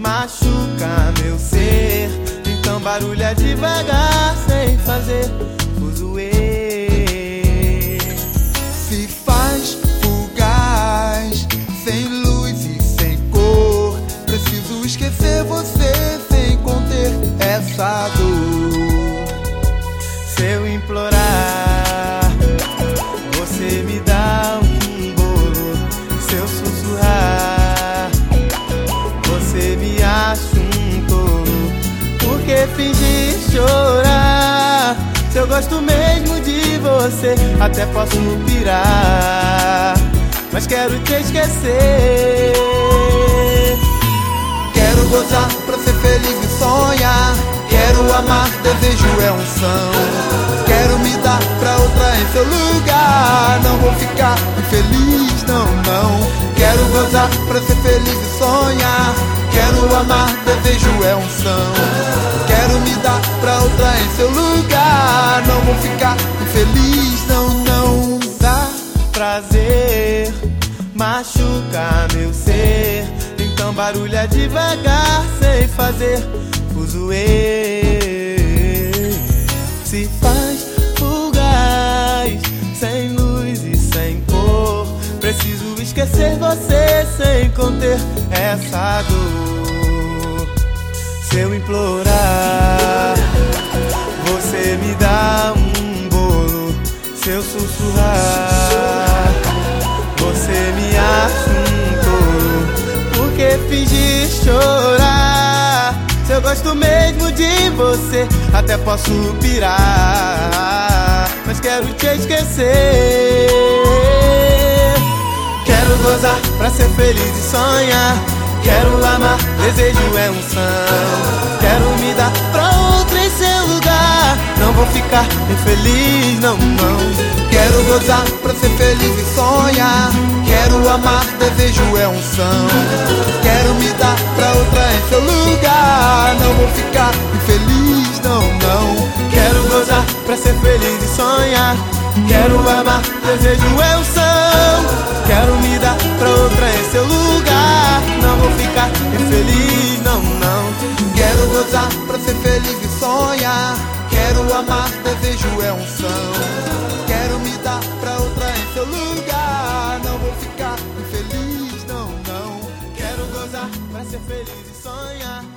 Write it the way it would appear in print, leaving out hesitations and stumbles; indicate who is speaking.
Speaker 1: machuca meu ser. Então barulha devagar sem fazer fuzuê.
Speaker 2: Se faz fugaz, sem luz e sem cor. Preciso esquecer você sem conter essa dor.
Speaker 1: Se eu implorar, você me dá um bolo. Se eu sussurrar, você me acha um tolo. Por que fingir chorar? Se eu gosto mesmo de você, até posso pirar, mas quero te esquecer.
Speaker 2: Quero gozar pra ser feliz e sonhar. Quero amar, desejo é unção. Quero me dar pra outra em seu lugar. Não vou ficar infeliz, não, não. Quero gozar pra ser feliz e sonhar. Quero amar, desejo é unção. Quero me dar pra outra em seu lugar. Não vou ficar infeliz, não, não.
Speaker 1: Dá prazer, machuca meu ser. Então barulha devagar sem fazer fuzuê. Se faz fugaz, sem luz e sem cor. Preciso esquecer você sem conter essa dor. Se eu implorar, você me dá um bolo. Se eu sussurrar, você me acha um tolo. Por que fingir chorar? Se eu gosto mesmo de você, até posso pirar, mas quero te esquecer. Quero gozar pra ser feliz e sonhar. Quero amar, desejo é unção. Quero me dar pra outra em seu lugar. Não vou ficar infeliz, não, não.
Speaker 2: Quero gozar pra ser feliz e sonhar. Quero amar, desejo é unção. Quero me dar pra outra em seu lugar. Não vou ficar infeliz, não, não.
Speaker 1: Quero gozar pra ser feliz e sonhar. Quero amar, desejo é unção. Quero me dar pra outra em seu lugar. Não vou ficar infeliz, não, não.
Speaker 2: Quero gozar pra ser feliz e sonhar. Quero amar, desejo é unção. Quero me dar pra outra em seu lugar. Não vou ficar infeliz, não, não.
Speaker 1: Quero gozar pra ser feliz e sonhar.